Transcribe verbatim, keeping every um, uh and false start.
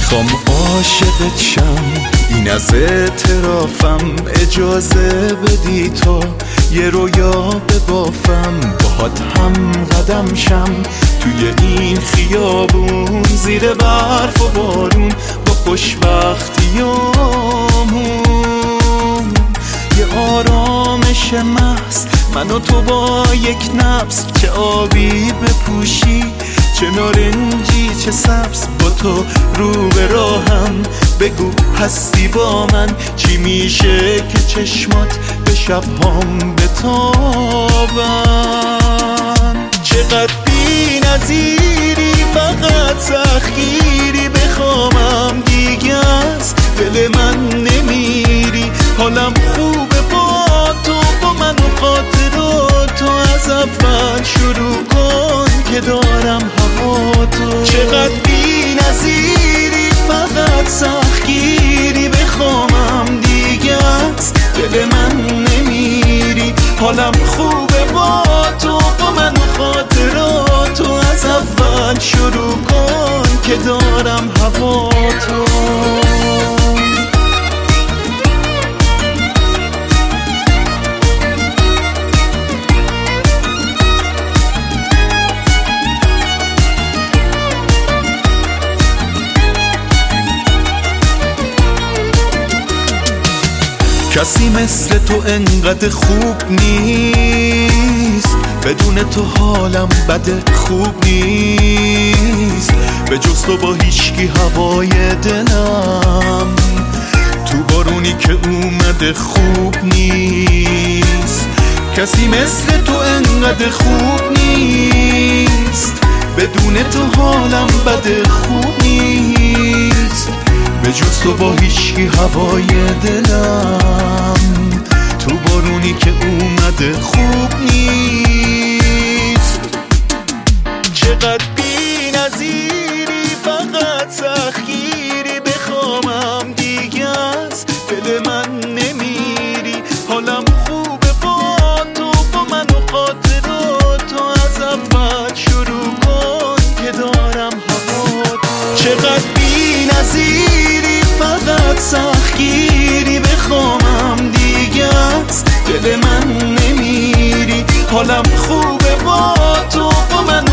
میخوام عاشقت شم، این از اعترافم، اجازه بدی تا یه رویا ببافم، باهات هم قدم شم توی این خیابون، زیر برف و بارون با خوشبختیامون. یه آرامش محض من و تو با یک نبض، چه آبی بپوشی چه نارنجی چه سبز، با تو رو به راهم بگو هستی با من، چی میشه که چشمات به شبهام بتابن. چقدر بی نظیری، فقط سختگیری، بخوامم دیگه از دل من نمیری، حالم خوبه با تو، با من و خاطراتو، از اول شروع کن که دارم هوا تو. چقدر بی نظیری، فقط سختگیری، بخوامم دیگه از دل من نمیری، حالم خوبه با تو، با من و خاطراتو، از اول شروع کن که دارم هوا تو. کسی مثل تو انقدر خوب نیست، بدون تو حالم بد خوب نیست، به جز تو با هیچکی هوای دلم، تو بارونی که اومده خوب نیست. کسی مثل تو انقدر خوب نیست، بدون تو حالم بد خوب نیست، به جز تو با هیچکی هوای دلم، تو بارونی که اومده خوب نیست. چقدر بی نظیری، فقط سختگیری، بخوامم دیگه از دل من نمیری، حالم خوبه با تو، با من و خاطراتو، از اول شروع کن که دارم هوا تو. چقدر بی نظیری، فقط سختگیری، بخوامم دیگه از دل من نمیری، حالم خوبه با تو، با من